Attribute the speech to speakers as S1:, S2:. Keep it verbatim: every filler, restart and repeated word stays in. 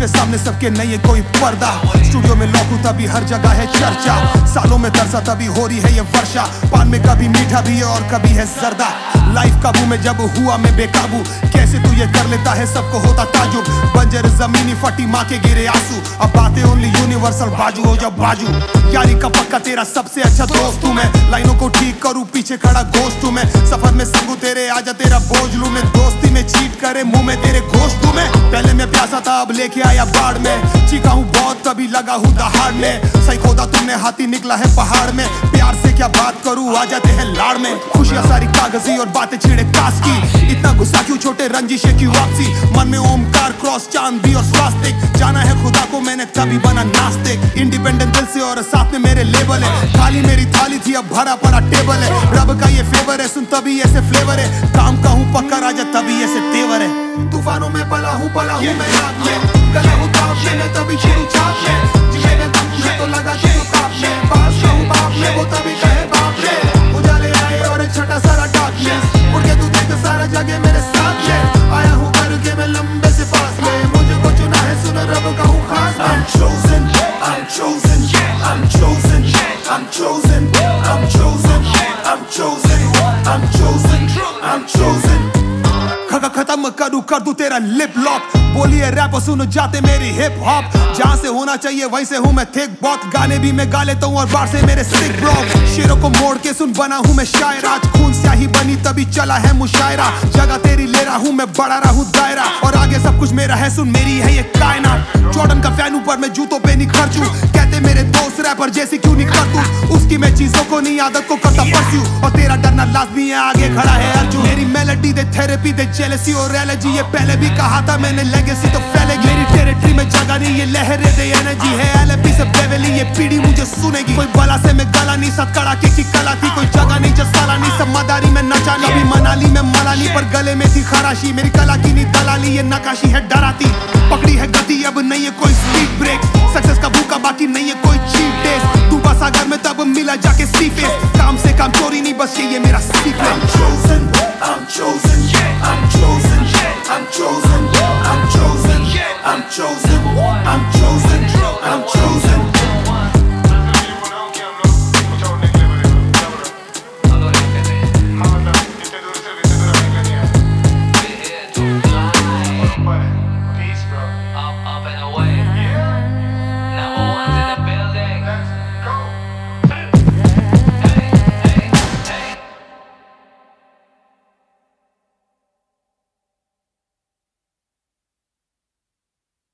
S1: पे सामने सबके नहीं है कोई पर्दा। स्टूडियो में लॉक हूं तभी हर जगह है चर्चा, सालों में तरसा तभी हो रही है ये वर्षा। पान में कभी मीठा भी है और कभी है जर्दा। लाइफ काबू में जब हुआ मैं बेकाबू, कैसे तू ये कर लेता है सबको होता ताजुब। बंजर जमीनी फटी माँ के गिरे आंसू, अब बातें ओनली यूनिवर्सल बाजू हो जब बाजू। यारी का पक्का तेरा सबसे अच्छा दोस्त हूँ मैं, लाइनों को ठीक करूँ पीछे खड़ा गोश्त हूँ मैं। सफर में संगू तेरे आजा तेरा बोझ लूं मैं, दोस्ती में चीट करे मुंह में तेरे गोश्त हूँ मैं। पहले मैं प्यासा था अब लेके आया बाढ़ में, चीखा हूँ बहुत तभी लगा हूँ दहाड़ने। सही खोदा तुमने हाथी निकला है पहाड़ में, प्यार से क्या बात करूँ आ जाते हैं लाड़ में। खुशियाँ सारी कागजी और बातें छिड़े कास की, इतना गुस्सा क्यों छोटे रंजिशे की वापसी। मन में ओमकार क्रॉस चांद भी और स्वास्तिक, जाना है खुदा को मैंने तभी बना नास्तिक। इंडिपेंडेंट दिल से और साथ में मेरे लेबल है, खाली मेरी थाली थी अब भरा पड़ा टेबल है। रब का ये फेवर है सुन तभी ऐसे फ्लेवर है, काम का हूँ पक्का राजा तभी ऐसे तेवर है। तूफानों में पला हूँ पला हूँ मैं आग में, गला हूँ ताप में तभी शुरू चाप में। जिसे दम में तो लगा के काप में, बाप का हूँ बाप में वो तभी कहे बाप में। उजाले आए और छटा सारा डार्कनेस, उड़ के तू देख सारा जगह मेरे साथ में। आया हूँ करके मैं लंबे से फासले, मुझे को चुना है सुन रब का हूँ खास। I'm chosen, I'm chosen, I'm chosen, I'm chosen, I'm chosen, I'm chosen, I'm chosen, I'm chosen। खगा खत्म करूँ कर दूं तेरा लिप लॉक, बोलिए रैप सुन जाते मेरी हिप हॉप। जहाँ से होना चाहिए वहीं से हूँ मैं थिक बहुत, गाने भी मैं गा लेता हूँ और बार से मेरे सिक ब्लॉक। शेरों को मोड़ के सुन बना हूँ मैं शायर, आज खून स्याही बनी तभी चला है मुशायरा। जगह तेरी ले रहा हूँ मैं बढ़ा रहा हूँ दायरा, और आगे सब कुछ मेरा है सुन मेरी है ये कायनात। जॉर्डन का फैन ऊपर मैं जूतों पे नहीं खर्चूं, कहते मेरे दोस्त रैपर जैसे क्यों नहीं कर तू। उसकी मैं चीजों को नहीं आदत को करता परस्यू, और तेरा डरना लाजमी है आगे खड़ा है अर्जुन। मेरी मेलोडी दे थेरेपी दे जेलसी और एलर्जी, ये पहले भी कहा था मैंने लेगेसी तो फैलेगी। मेरी टेरिटरी में जगह नहीं ये लहरें दे एनर्जी है, एलएपी से बेवली ये पीढ़ी मुझे सुनेगी। कोई बला से मैं गला नहीं साथ कड़ाके की कला थी, कोई जगह नहीं जो साला नहीं सब मदारी में नचा। कभी मनाली में मनाली पर गले में थी खराशी, मेरी कला की नहीं दलाली ये नकाशी है डराती। पकड़ी है गति अब नहीं है कोई स्पीड ब्रेक, सक्सेस का भूखा बाकी नहीं है कोई चीट डेज। डूबा सागर में तब मिला जाके सी फेस, काम से काम चोरी नहीं बस ये, ये मेरा